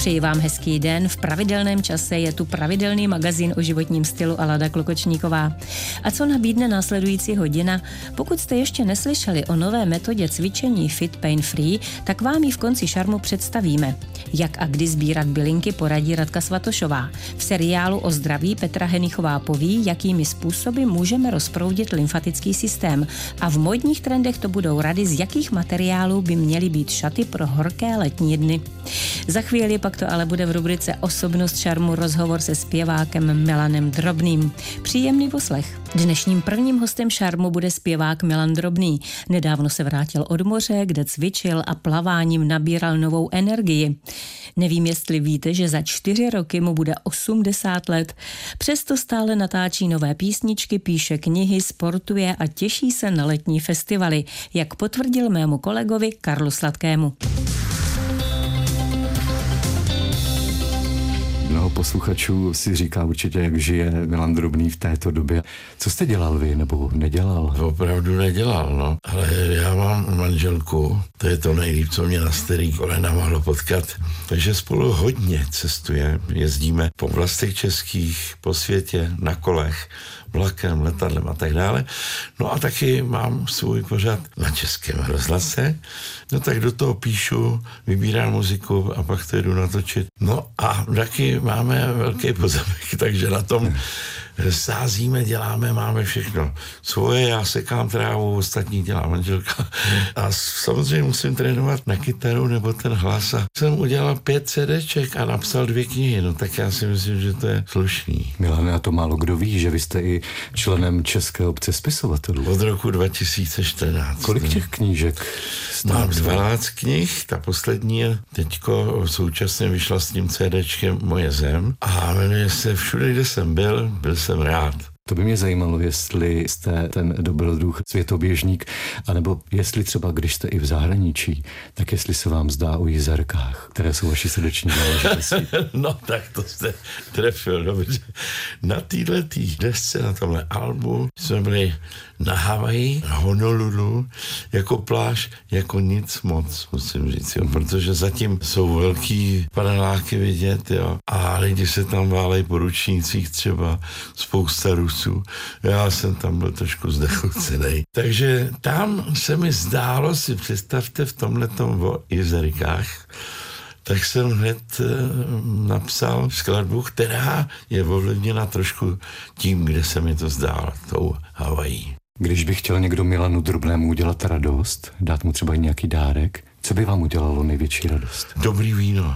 Přeji vám hezký den. V pravidelném čase je tu pravidelný magazín o životním stylu a Lada Klokočníková. A co nabídne následující hodina? Pokud jste ještě neslyšeli o nové metodě cvičení Fit Pain Free, tak vám ji v konci šarmu představíme. Jak a kdy sbírat bylinky poradí Radka Svatošová. V seriálu o zdraví Petra Henichová poví, jakými způsoby můžeme rozproudit lymfatický systém. A v módních trendech to budou rady, z jakých materiálů by měly být šaty pro horké letní dny. Za chvíli pak to ale bude v rubrice Osobnost šarmu rozhovor se zpěvákem Milanem Drobným. Příjemný poslech. Dnešním prvním hostem šarmu bude zpěvák Milan Drobný. Nedávno se vrátil od moře, kde cvičil a plaváním nabíral novou energii. Nevím, jestli víte, že za 4 roky mu bude 80 let. Přesto stále natáčí nové písničky, píše knihy, sportuje a těší se na letní festivaly, jak potvrdil mému kolegovi Karlu Sladkému. Mnoho posluchačů si říká určitě, jak žije Milan Drobný v této době. Co jste dělal vy, nebo nedělal? Opravdu nedělal, no. Ale já mám manželku, to je to nejlíp, co mě na starý kolena mohlo potkat. Takže spolu hodně cestuje, jezdíme po oblastech českých, po světě, na kolech, vlakem, letadlem a tak dále. No a taky mám svůj pořad na Českém rozhlase. No tak do toho píšu, vybírám muziku a pak to jedu natočit. No a taky máme velký pozemek, takže na tom sázíme, děláme, máme všechno svoje, já sekám trávu, ostatní dělá manželka. A samozřejmě musím trénovat na kytaru nebo ten hlas. A jsem udělal 5 CDček a napsal 2 knihy, no tak já si myslím, že to je slušný. Milane, a to málo kdo ví, že vy jste i členem České obce spisovatelů. Od roku 2014. Kolik těch knížek? Mám 12 knih, ta poslední je teďko současně vyšla s tím CDčkem Moje zem a jmenuje se Všude, kde jsem byl jsem rád. To by mě zajímalo, jestli jste ten dobrodruh světoběžník, anebo jestli třeba, když jste i v zahraničí, tak jestli se vám zdá o jezerkách, které jsou vaši srdeční záležitosti. No tak to jste trefil dobře. Na této desce, na tomhle albu jsme byli na Havaji, na Honolulu, jako pláž, jako nic moc, musím říct, jo, protože zatím jsou velký paneláky vidět, jo, a lidi se tam válejí po ručnících třeba, spousta Rusů. Já jsem tam byl trošku znechucenej. Takže tam se mi zdálo, si představte v tomhletom o jezerkách, tak jsem hned napsal skladbu, která je ovlivněna trošku tím, kde se mi to zdálo, tou Havají. Když by chtěl někdo Milanu Drobnému udělat radost, dát mu třeba nějaký dárek, co by vám udělalo největší radost? Dobrý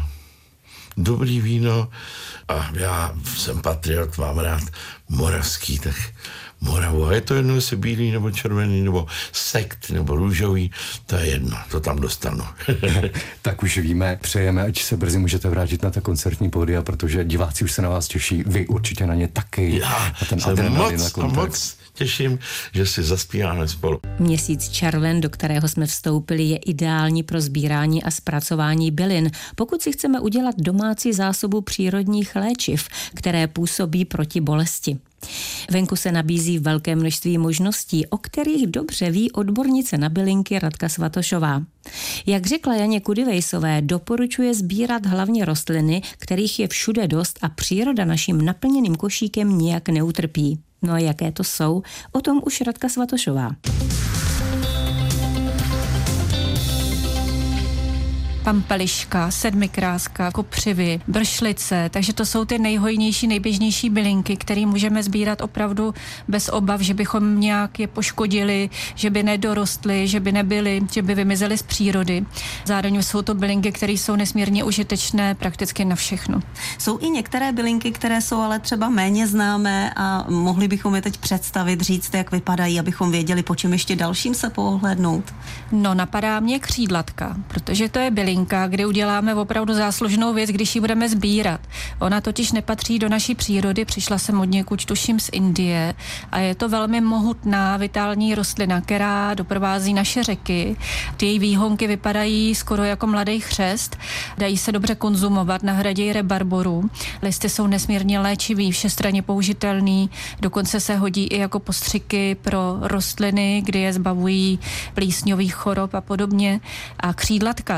víno a já jsem patriot, mám rád moravský, tak Moravu. A je to jedno, jestli bílý, nebo červený, nebo sekt, nebo růžový, to je jedno, to tam dostanu. Tak už víme, přejeme, ať se brzy můžete vrátit na ta koncertní pódia, protože diváci už se na vás těší, vy určitě na ně taky. Já se moc těším, že si zaspíváme spolu. Měsíc červen, do kterého jsme vstoupili, je ideální pro sbírání a zpracování bylin, pokud si chceme udělat domácí zásobu přírodních léčiv, které působí proti bolesti. Venku se nabízí velké množství možností, o kterých dobře ví odbornice na bylinky Radka Svatošová. Jak řekla Janě Kudivejsové, doporučuje sbírat hlavně rostliny, kterých je všude dost a příroda naším naplněným košíkem nijak neutrpí. No a jaké to jsou, o tom už Radka Svatošová. Pampeliška, sedmikráska, kopřivy, bršlice, takže to jsou ty nejhojnější, nejběžnější bylinky, které můžeme sbírat opravdu bez obav, že bychom nějak je poškodili, že by nedorostly, že by nebyly, že by vymizely z přírody. Zároveň jsou to bylinky, které jsou nesmírně užitečné prakticky na všechno. Jsou i některé bylinky, které jsou ale třeba méně známé a mohli bychom je teď představit, říct, jak vypadají, abychom věděli, po čem ještě dalším se pohlédnout. No, napadá mě křídlatka, protože to je bylinka, kde uděláme opravdu záslužnou věc, když ji budeme sbírat. Ona totiž nepatří do naší přírody, přišla jsem od někud, tuším z Indie, a je to velmi mohutná vitální rostlina, která doprovází naše řeky. Ty její výhonky vypadají skoro jako mladý chřest, dají se dobře konzumovat, nahradějí rebarboru. Listy jsou nesmírně léčivý, všestranně použitelný, dokonce se hodí i jako postřiky pro rostliny, kdy je zbavují plísňových chorob a podobně. A křídlatka tu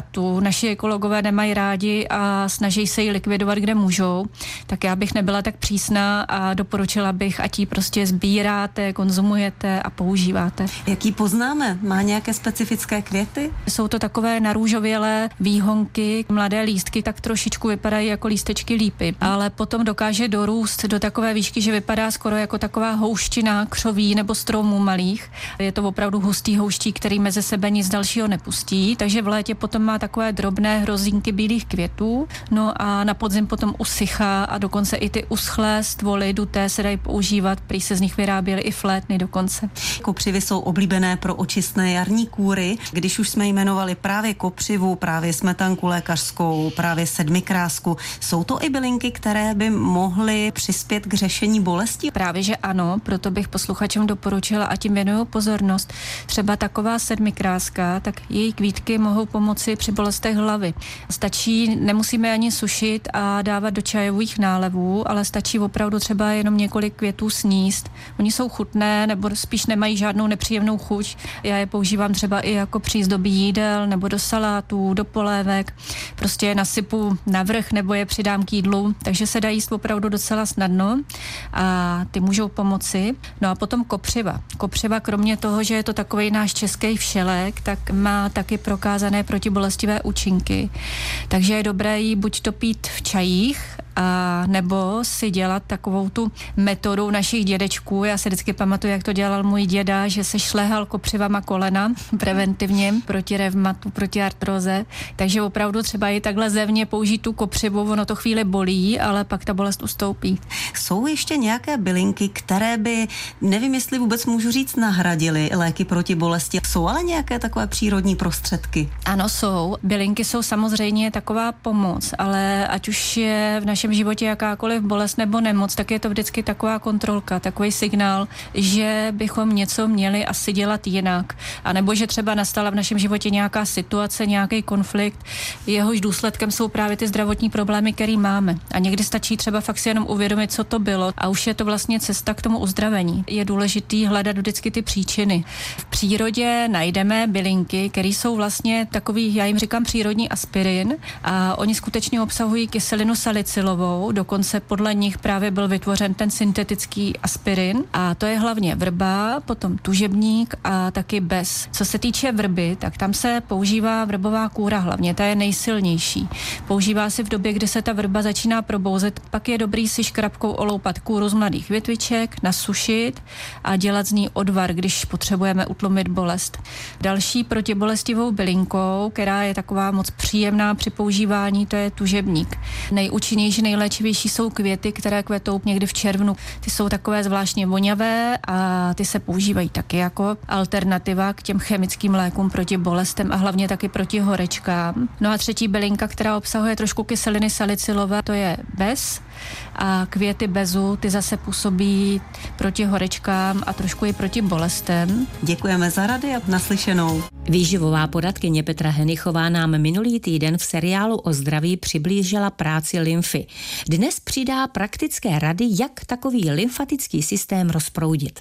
naši ekologové nemají rádi a snaží se ji likvidovat, kde můžou, tak já bych nebyla tak přísná a doporučila bych, ať ji prostě sbíráte, konzumujete a používáte. Jaký poznáme? Má nějaké specifické květy? Jsou to takové narůžovělé výhonky, mladé lístky, tak trošičku vypadají jako lístečky lípy, ale potom dokáže dorůst do takové výšky, že vypadá skoro jako taková houština křoví nebo stromů malých. Je to opravdu hustý houštík, který mezi sebe nic dalšího nepustí, takže v létě potom má takové drobné hrozínky bílých květů, no a na podzim potom usychá a dokonce i ty uschlé stvoly duté se dají používat, prý se z nich vyráběly i flétny dokonce. Kopřivy jsou oblíbené pro očistné jarní kůry. Když už jsme jmenovali právě kopřivu, právě smetanku lékařskou, právě sedmikrásku, jsou to i bylinky, které by mohly přispět k řešení bolesti? Právě, že ano, proto bych posluchačům doporučila a tím věnuju pozornost. Třeba taková sedmikráska, tak její kvítky mohou pomoci při bolestech hlavy. Stačí, nemusíme ani sušit a dávat do čajových nálevů, ale stačí opravdu třeba jenom několik květů sníst. Oni jsou chutné, nebo spíš nemají žádnou nepříjemnou chuť. Já je používám třeba i jako přízdobí jídel, nebo do salátů, do polévek. Prostě je nasypu navrch, nebo je přidám k jídlu, takže se dá jíst opravdu docela snadno a ty můžou pomoci. No a potom kopřiva. Kopřiva kromě toho, že je to takovej náš český všelek, tak má taky prokázané protibolestivé účinky. Takže je dobré jí buď to pít v čajích, a nebo si dělat takovou tu metodu našich dědečků. Já se vždycky pamatuju, jak to dělal můj děda, že se šlehal kopřivama kolena preventivně proti revmatu, proti artróze. Takže opravdu třeba i takhle zevně použít tu kopřivu, ono to chvíli bolí, ale pak ta bolest ustoupí. Jsou ještě nějaké bylinky, které by, nevím, jestli vůbec můžu říct, nahradily léky proti bolesti? Jsou ale nějaké takové přírodní prostředky? Ano, jsou. Bylinky jsou samozřejmě taková pomoc, ale ať už je v našem životě jakákoliv bolest nebo nemoc, tak je to vždycky taková kontrolka, takový signál, že bychom něco měli asi dělat jinak. A nebo že třeba nastala v našem životě nějaká situace, nějaký konflikt, jehož důsledkem jsou právě ty zdravotní problémy, které máme. A někdy stačí třeba fakt si jenom uvědomit, co to bylo a už je to vlastně cesta k tomu uzdravení. Je důležitý hledat vždycky ty příčiny. V přírodě najdeme bylinky, které jsou vlastně takový, já jim říkám přírodní aspirin a oni skutečně obsahují kyselinu salicylovou. Dokonce podle nich právě byl vytvořen ten syntetický aspirin a to je hlavně vrba, potom tužebník a taky bez. Co se týče vrby, tak tam se používá vrbová kůra hlavně, ta je nejsilnější. Používá se v době, kdy se ta vrba začíná probouzet, pak je dobrý si škrabkou oloupat kůru z mladých větviček, nasušit a dělat z ní odvar, když potřebujeme utlumit bolest. Další protibolestivou bylinkou, která je taková moc příjemná při používání, to je tužebník. Nejúčinnější, nejléčivější jsou květy, které kvetou někdy v červnu. Ty jsou takové zvláštně voňavé a ty se používají taky jako alternativa k těm chemickým lékům proti bolestem a hlavně taky proti horečkám. No a třetí bylinka, která obsahuje trošku kyseliny salicylové, to je bez. A květy bezu, ty zase působí proti horečkám a trošku i proti bolestem. Děkujeme za rady a naslyšenou. Výživová poradkyně Petra Henichová nám minulý týden v seriálu o zdraví přiblížila práci lymfy. Dnes přidá praktické rady, jak takový lymfatický systém rozproudit.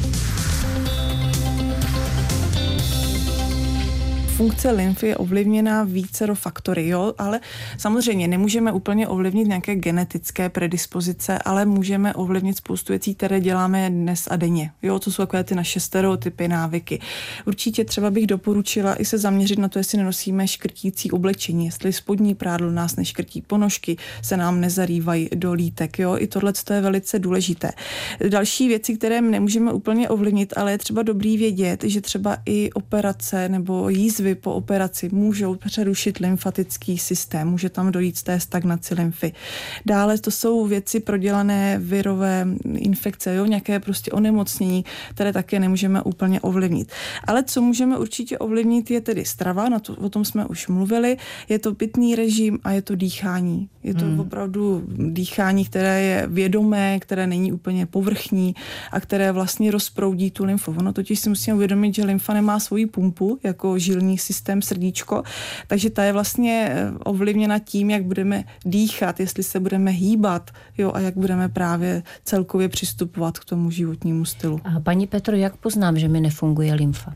Funkce lymfy je ovlivněná vícero faktory, jo, ale samozřejmě nemůžeme úplně ovlivnit nějaké genetické predispozice, ale můžeme ovlivnit spoustu věcí, které děláme dnes a denně. Jo, to jsou takové ty naše stereotypy, návyky. Určitě třeba bych doporučila i se zaměřit na to, jestli nenosíme škrtící oblečení, jestli spodní prádlo nás neškrtí, ponožky se nám nezarývají do lítek, jo, i tohle je velice důležité. Další věci, které nemůžeme úplně ovlivnit, ale je třeba dobrý vědět, že třeba i operace nebo jízvy po operaci můžou přerušit lymfatický systém, může tam dojít z té stagnaci lymfy. Dále to jsou věci prodělané virové infekce, jo, nějaké prostě onemocnění, které také nemůžeme úplně ovlivnit. Ale co můžeme určitě ovlivnit, je tedy strava, o tom jsme už mluvili, je to pitný režim a je to dýchání. Je to opravdu dýchání, které je vědomé, které není úplně povrchní a které vlastně rozproudí tu lymfu. Ono totiž si musíme uvědomit, že lymfa nemá svoji pumpu, jako žilní systém srdíčko, takže ta je vlastně ovlivněna tím, jak budeme dýchat, jestli se budeme hýbat, jo, a jak budeme právě celkově přistupovat k tomu životnímu stylu. A paní Petro, jak poznám, že mi nefunguje lymfa?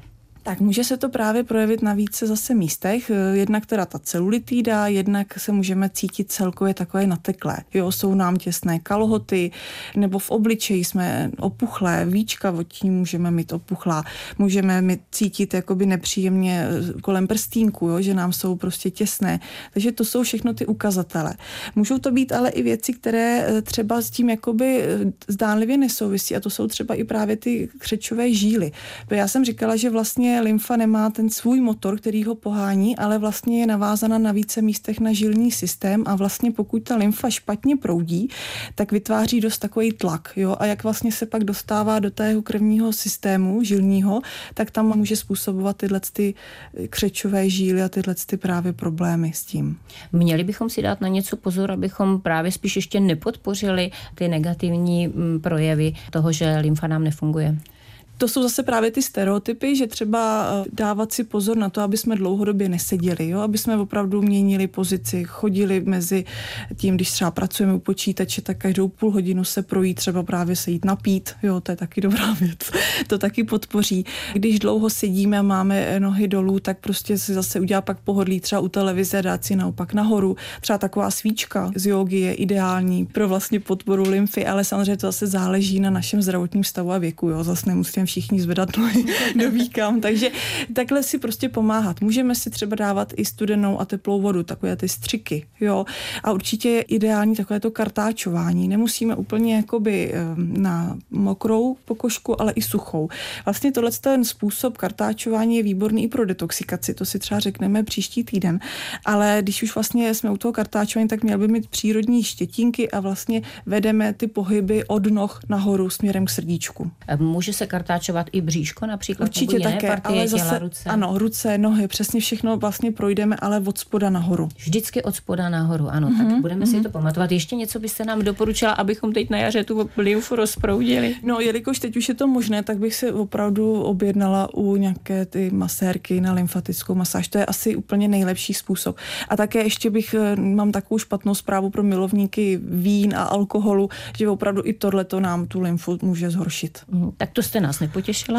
Tak může se to právě projevit na více zase místech. Jednak teda ta celulitída, jednak se můžeme cítit celkově takové nateklé. Jo, jsou nám těsné kalhoty, nebo v obličeji jsme opuchlé, víčka vodní můžeme mít opuchlá, můžeme mít cítit jakoby nepříjemně kolem prstínku, jo, že nám jsou prostě těsné. Takže to jsou všechno ty ukazatele. Můžou to být ale i věci, které třeba s tím jakoby zdánlivě nesouvisí, a to jsou třeba i právě ty křečové žíly. Já jsem říkala, že vlastně lymfa nemá ten svůj motor, který ho pohání, ale vlastně je navázána na více místech na žilní systém a vlastně pokud ta lymfa špatně proudí, tak vytváří dost takový tlak. Jo? A jak vlastně se pak dostává do tého krevního systému žilního, tak tam může způsobovat tyhle ty křečové žíly a tyhle ty právě problémy s tím. Měli bychom si dát na něco pozor, abychom právě spíš ještě nepodpořili ty negativní projevy toho, že lymfa nám nefunguje. To jsou zase právě ty stereotypy, že třeba dávat si pozor na to, aby jsme dlouhodobě neseděli, jo? Aby jsme opravdu měnili pozici, chodili mezi tím, když třeba pracujeme u počítače, tak každou půl hodinu se projít, třeba právě se jít napít, jo, to je taky dobrá věc, to taky podpoří. Když dlouho sedíme a máme nohy dolů, tak prostě si zase udělá pak pohodlí třeba u televize, dát si naopak nahoru. Třeba taková svíčka z jógy je ideální pro vlastně podporu lymfy, ale samozřejmě to zase záleží na našem zdravotním stavu a věku, jo, zase nemusíme všichni zvedat nohy do výkam, takže takhle si prostě pomáhat. Můžeme si třeba dávat i studenou a teplou vodu, takové ty střiky, jo. A určitě je ideální takové to kartáčování. Nemusíme úplně jakoby na mokrou pokožku, ale i suchou. Vlastně ten způsob kartáčování je výborný i pro detoxikaci, to si třeba řekneme příští týden, ale když už vlastně jsme u toho kartáčování, tak měl by mít přírodní štětínky a vlastně vedeme ty pohyby od noh nahoru směrem k srdíčku. Může se kartáčovat i bříško například? Určitě také, ale zase těla, ruce. Ano, ruce, nohy, přesně všechno vlastně projdeme, ale od spoda nahoru. Vždycky od spoda nahoru, ano, tak budeme si to pamatovat. Ještě něco byste nám doporučila, abychom teď na jaře tu lymfu rozproudili? No, jelikož teď už je to možné, tak bych se opravdu objednala u nějaké ty masérky na lymfatickou masáž. To je asi úplně nejlepší způsob. A také ještě mám takovou špatnou zprávu pro milovníky vín a alkoholu, že opravdu i tohleto nám tu lymfu může zhoršit. Tak to jste nás nepotěšila,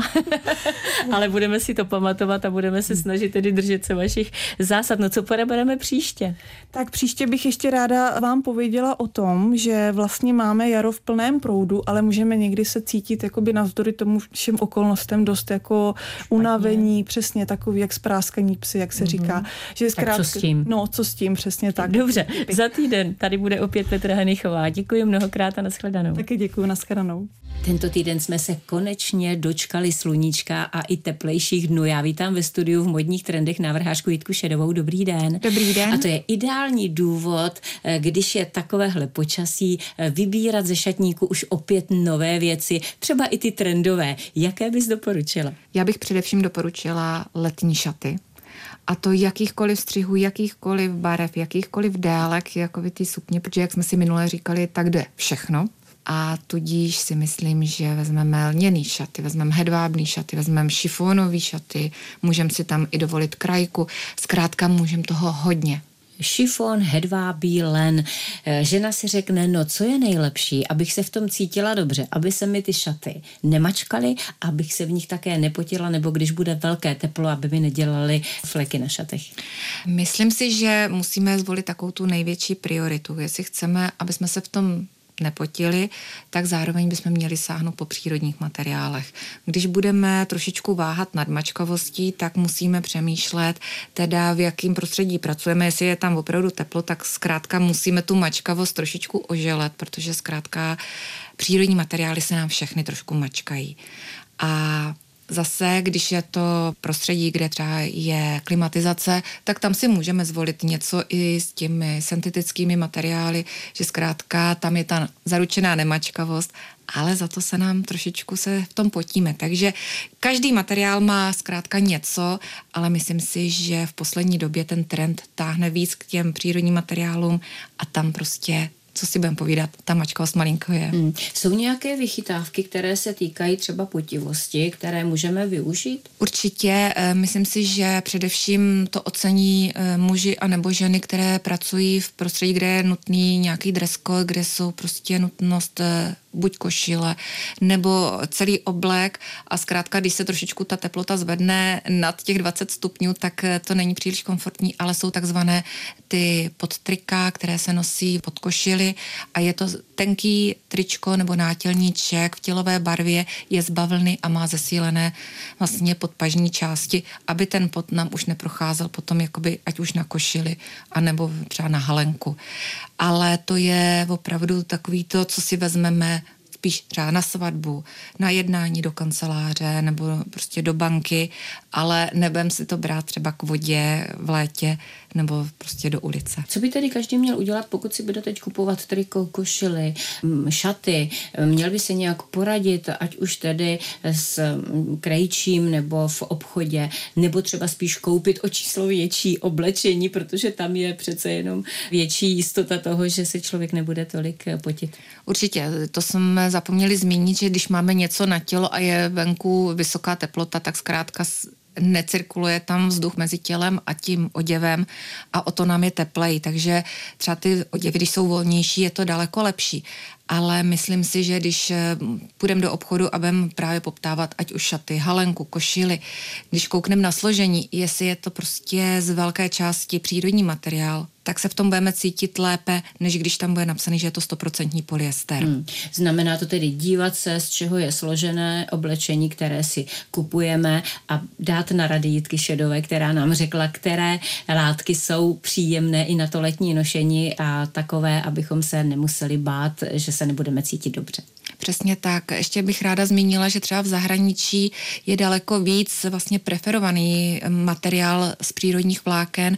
ale budeme si to pamatovat a budeme se snažit tedy držet se vašich zásad. No co podebereme příště? Tak příště bych ještě ráda vám pověděla o tom, že vlastně máme jaro v plném proudu, ale můžeme někdy se cítit jakoby navzdory tomu všem okolnostem dost jako unavení, přesně takový jak spráskaní psy, jak se říká. Že tak co s tím? No, co s tím, přesně tak. Dobře, za týden tady bude opět Petra Henichová. Děkuji mnohokrát a nashledanou. Taky děkuji, nashledanou. Tento týden jsme se konečně dočkali sluníčka a i teplejších dnů. Já vítám ve studiu v Modních trendech návrhářku Jitku Šedovou. Dobrý den. Dobrý den. A to je ideální důvod, když je takovéhle počasí, vybírat ze šatníku už opět nové věci, třeba i ty trendové. Jaké bys doporučila? Já bych především doporučila letní šaty. A to jakýchkoliv střihů, jakýchkoliv barev, jakýchkoliv délek, jako ty sukně, protože jak jsme si minule říkali, tak jde všechno. A tudíž si myslím, že vezmeme lněný šaty, vezmeme hedvábný šaty, vezmeme šifonový šaty, můžeme si tam i dovolit krajku, zkrátka můžeme toho hodně. Šifon, hedvábí, len. Žena si řekne, no co je nejlepší, abych se v tom cítila dobře, aby se mi ty šaty nemačkaly, abych se v nich také nepotila, nebo když bude velké teplo, aby mi nedělaly fleky na šatech. Myslím si, že musíme zvolit takovou tu největší prioritu. Jestli chceme, aby jsme se v tom nepotili, tak zároveň bychom měli sáhnout po přírodních materiálech. Když budeme trošičku váhat nad mačkavostí, tak musíme přemýšlet teda v jakém prostředí pracujeme. Jestli je tam opravdu teplo, tak zkrátka musíme tu mačkavost trošičku oželet, protože zkrátka přírodní materiály se nám všechny trošku mačkají. A zase, když je to prostředí, kde třeba je klimatizace, tak tam si můžeme zvolit něco i s těmi syntetickými materiály, že zkrátka tam je ta zaručená nemačkavost, ale za to se nám trošičku se v tom potíme. Takže každý materiál má zkrátka něco, ale myslím si, že v poslední době ten trend táhne víc k těm přírodním materiálům a tam prostě co si budeme povídat, ta mačkavost malinko je. Jsou nějaké vychytávky, které se týkají třeba potivosti, které můžeme využít? Určitě, myslím si, že především to ocení muži a nebo ženy, které pracují v prostředí, kde je nutný nějaký dress code, kde jsou prostě nutnost buď košile, nebo celý oblek a zkrátka, když se trošičku ta teplota zvedne nad těch 20 stupňů, tak to není příliš komfortní, ale jsou takzvané ty podtrika, které se nosí pod košili a je to tenký tričko nebo nátělníček v tělové barvě, je z bavlny a má zesílené vlastně podpažní části, aby ten pot nám už neprocházel potom jakoby ať už na košili, anebo třeba na halenku. Ale to je opravdu takový to, co si vezmeme spíš třeba na svatbu, na jednání do kanceláře nebo prostě do banky, ale nebudem si to brát třeba k vodě v létě nebo prostě do ulice. Co by tedy každý měl udělat, pokud si bude teď kupovat triko, košily, šaty? Měl by se nějak poradit, ať už tedy s krejčím nebo v obchodě, nebo třeba spíš koupit o číslo větší oblečení, protože tam je přece jenom větší jistota toho, že se člověk nebude tolik potit. Určitě, to jsme zapomněli zmínit, že když máme něco na tělo a je venku vysoká teplota, tak zkrátka necirkuluje tam vzduch mezi tělem a tím oděvem a o to nám je teplej, takže třeba ty oděvy, když jsou volnější, je to daleko lepší. Ale myslím si, že když půjdeme do obchodu a budeme právě poptávat ať už šaty, halenku, košily, když koukneme na složení, jestli je to prostě z velké části přírodní materiál, tak se v tom budeme cítit lépe, než když tam bude napsaný, že je to 100% polyester. Znamená to tedy dívat se, z čeho je složené oblečení, které si kupujeme a dát na rady Jitky Šedové, která nám řekla, které látky jsou příjemné i na to letní nošení a takové, abychom se nemuseli bát, že se nebudeme cítit dobře. Přesně tak. Ještě bych ráda zmínila, že třeba v zahraničí je daleko víc vlastně preferovaný materiál z přírodních vláken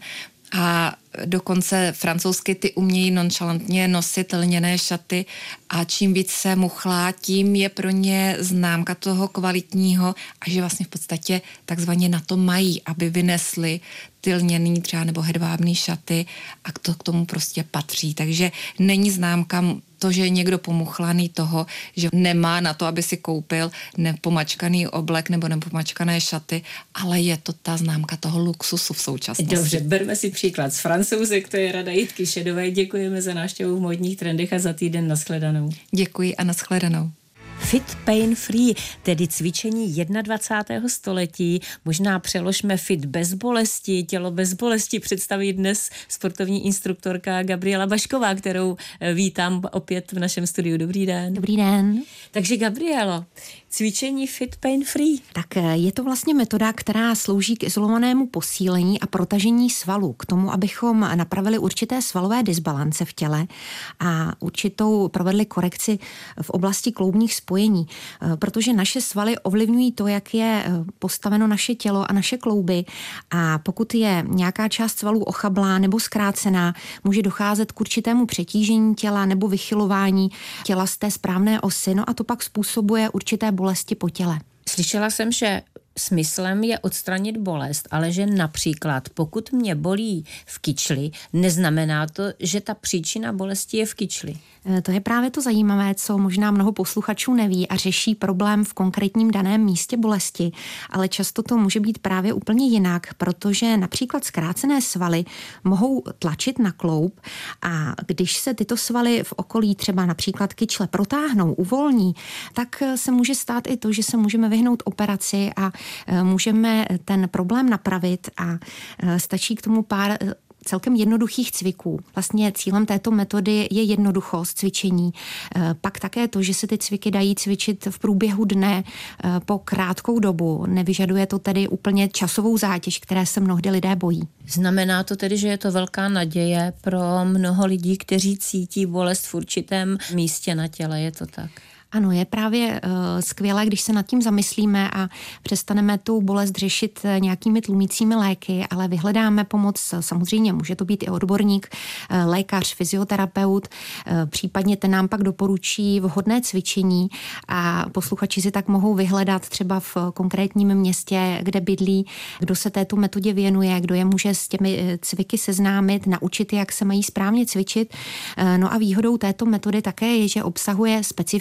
a dokonce francouzsky ty umějí nonchalantně nosit lněné šaty a čím víc se muchlá, tím je pro ně známka toho kvalitního a že vlastně v podstatě takzvaně na to mají, aby vynesli ty lněný třeba nebo hedvábný šaty a to k tomu prostě patří. Takže není známka to, že je někdo pomuchlaný toho, že nemá na to, aby si koupil nepomačkaný oblek nebo nepomačkané šaty, ale je to ta známka toho luxusu v současnosti. Dobře, berme si příklad z Francouzek, to je rada Jitky Šedové. Děkujeme za návštěvu v Módních trendech a za týden nashledanou. Děkuji a nashledanou. Fit Pain Free, tedy cvičení 21. století, možná přeložme fit bez bolesti, tělo bez bolesti, představí dnes sportovní instruktorka Gabriela Bašková, kterou vítám opět v našem studiu. Dobrý den. Dobrý den. Takže Gabrielo, cvičení Fit Pain Free. Tak je to vlastně metoda, která slouží k izolovanému posílení a protažení svalů, k tomu, abychom napravili určité svalové disbalance v těle a určitou provedli korekci v oblasti kloubních spojení, protože naše svaly ovlivňují to, jak je postaveno naše tělo a naše klouby a pokud je nějaká část svalů ochablá nebo zkrácená, může docházet k určitému přetížení těla nebo vychylování těla z té správné osy, no a to pak způsobuje určité bolesti po těle. Slyšela jsem, že smyslem je odstranit bolest, ale že například pokud mě bolí v kyčli, neznamená to, že ta příčina bolesti je v kyčli. To je právě to zajímavé, co možná mnoho posluchačů neví a řeší problém v konkrétním daném místě bolesti, ale často to může být právě úplně jinak, protože například zkrácené svaly mohou tlačit na kloub a když se tyto svaly v okolí třeba například kyčle protáhnou, uvolní, tak se může stát i to, že se můžeme vyhnout operaci a můžeme ten problém napravit a stačí k tomu pár celkem jednoduchých cviků. Vlastně cílem této metody je jednoduchost cvičení. Pak také to, že se ty cviky dají cvičit v průběhu dne po krátkou dobu. Nevyžaduje to tedy úplně časovou zátěž, které se mnohdy lidé bojí. Znamená to tedy, že je to velká naděje pro mnoho lidí, kteří cítí bolest v určitém místě na těle, je to tak? Ano, je právě skvělé, když se nad tím zamyslíme a přestaneme tu bolest řešit nějakými tlumícími léky, ale vyhledáme pomoc, samozřejmě může to být i odborník, lékař, fyzioterapeut, případně ten nám pak doporučí vhodné cvičení a posluchači si tak mohou vyhledat třeba v konkrétním městě, kde bydlí, kdo se této metodě věnuje, kdo je může s těmi cviky seznámit, naučit, jak se mají správně cvičit. No a výhodou této metody také je, že obsahuje specifický systém,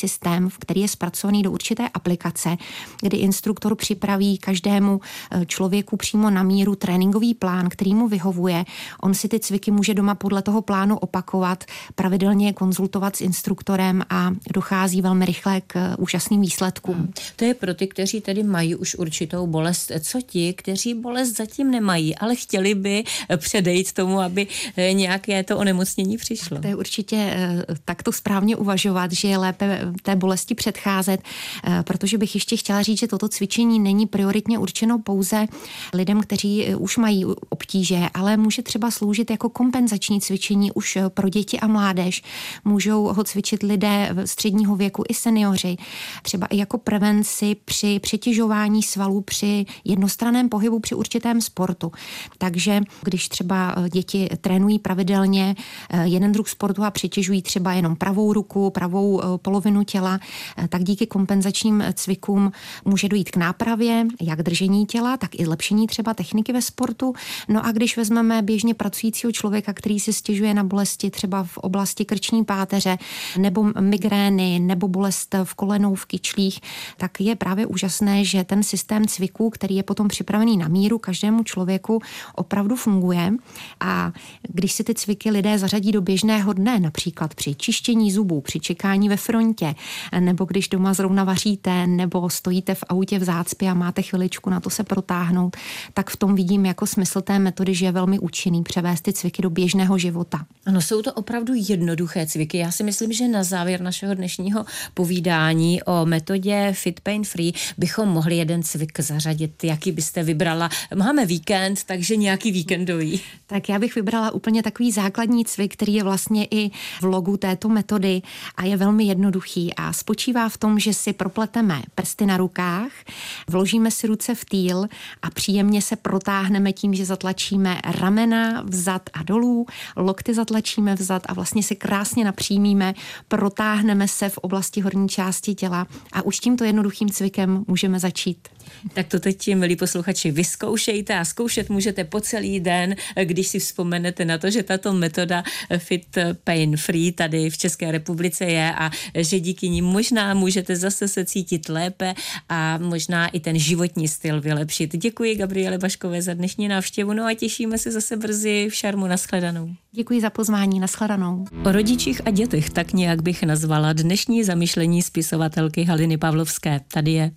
systém, který je zpracovaný do určité aplikace, kdy instruktor připraví každému člověku přímo na míru tréninkový plán, který mu vyhovuje. On si ty cviky může doma podle toho plánu opakovat, pravidelně konzultovat s instruktorem a dochází velmi rychle k úžasným výsledkům. To je pro ty, kteří tedy mají už určitou bolest. Co ti, kteří bolest zatím nemají, ale chtěli by předejít tomu, aby nějaké to onemocnění přišlo? To je určitě takto správně uvažovat, že je lépe té bolesti předcházet, protože bych ještě chtěla říct, že toto cvičení není prioritně určeno pouze lidem, kteří už mají obtíže, ale může třeba sloužit jako kompenzační cvičení už pro děti a mládež. Můžou ho cvičit lidé středního věku i seniori, třeba i jako prevenci při přetěžování svalů při jednostranném pohybu při určitém sportu. Takže když třeba děti trénují pravidelně jeden druh sportu a přetěžují třeba jenom pravou ruku, pravou polovinu těla, tak díky kompenzačním cvikům může dojít k nápravě jak držení těla, tak i zlepšení třeba techniky ve sportu. No a když vezmeme běžně pracujícího člověka, který si stěžuje na bolesti třeba v oblasti krční páteře nebo migrény nebo bolest v kolenou, v kyčlích, tak je právě úžasné, že ten systém cviků, který je potom připravený na míru každému člověku, opravdu funguje. A když si ty cviky lidé zařadí do běžného dne, například při čištění zubů, při čekání ve frontě, nebo když doma zrovna vaříte, nebo stojíte v autě v zácpě a máte chviličku na to se protáhnout, tak v tom vidím jako smysl té metody, že je velmi účinný převést ty cviky do běžného života. Ano, jsou to opravdu jednoduché cviky. Já si myslím, že na závěr našeho dnešního povídání o metodě Fit Pain Free bychom mohli jeden cvik zařadit. Jaký byste vybrala? Máme víkend, takže nějaký víkendový. Tak já bych vybrala úplně takový základní cvik, který je vlastně i v logu této metody a je velmi jednoduchý a spočívá v tom, že si propleteme prsty na rukách, vložíme si ruce v týl a příjemně se protáhneme tím, že zatlačíme ramena vzad a dolů, lokty zatlačíme vzad a vlastně si krásně napřímíme, protáhneme se v oblasti horní části těla a už tímto jednoduchým cvikem můžeme začít. Tak to teď, milí posluchači, vyzkoušejte a zkoušet můžete po celý den, když si vzpomenete na to, že tato metoda Fit Pain Free tady v České republice je a že díky ní možná můžete zase se cítit lépe a možná i ten životní styl vylepšit. Děkuji Gabriele Baškové za dnešní návštěvu, no a těšíme se zase brzy v Šarmu. Nashledanou. Děkuji za pozvání, nashledanou. O rodičích a dětech tak nějak bych nazvala dnešní zamyšlení spisovatelky Haliny Pavlovské. Tady je.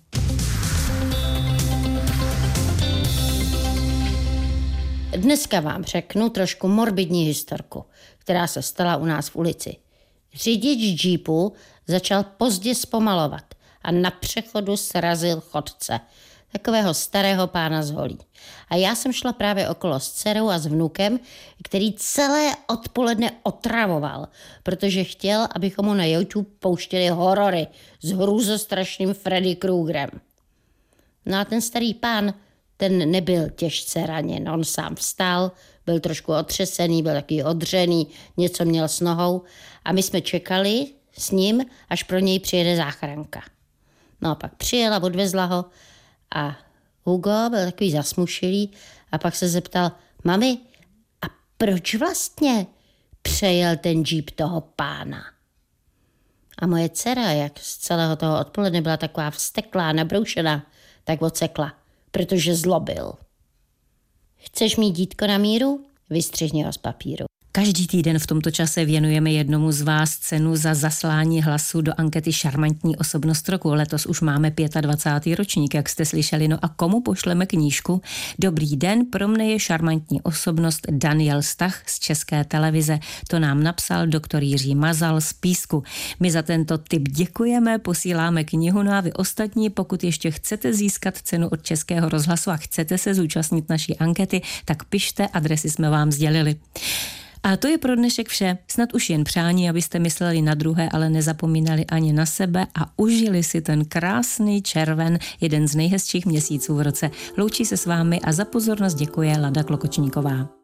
Dneska vám řeknu trošku morbidní historku, která se stala u nás v ulici. Řidič džípu začal pozdě zpomalovat a na přechodu srazil chodce, takového starého pána z Holí. A já jsem šla právě okolo s dcerou a s vnukem, který celé odpoledne otravoval, protože chtěl, abychom mu na YouTube pouštěli horory s hrůzostrašným Freddy Kruegerem. No a ten starý pán, ten nebyl těžce raněn, on sám vstal, byl trošku otřesený, byl taky odřený, něco měl s nohou a my jsme čekali s ním, až pro něj přijede záchranka. No a pak přijela, odvezla ho a Hugo byl takový zasmušilý a pak se zeptal, mami, a proč vlastně přejel ten džíp toho pána? A moje dcera, jak z celého toho odpoledne byla taková vzteklá, nabroušená, tak odsekla, protože zlobil. Chceš mít dítko na míru? Vystřihni ho z papíru. Každý týden v tomto čase věnujeme jednomu z vás cenu za zaslání hlasu do ankety Šarmantní osobnost roku. Letos už máme 25. ročník, jak jste slyšeli. No a komu pošleme knížku? Dobrý den, pro mne je šarmantní osobnost Daniel Stach z České televize. To nám napsal doktor Jiří Mazal z Písku. My za tento tip děkujeme, posíláme knihu, no a vy ostatní, pokud ještě chcete získat cenu od Českého rozhlasu a chcete se zúčastnit naší ankety, tak pište, adresy jsme vám sdělili. A to je pro dnešek vše. Snad už jen přání, abyste mysleli na druhé, ale nezapomínali ani na sebe a užili si ten krásný červen, jeden z nejhezčích měsíců v roce. Loučí se s vámi a za pozornost děkuje Lada Klokočníková.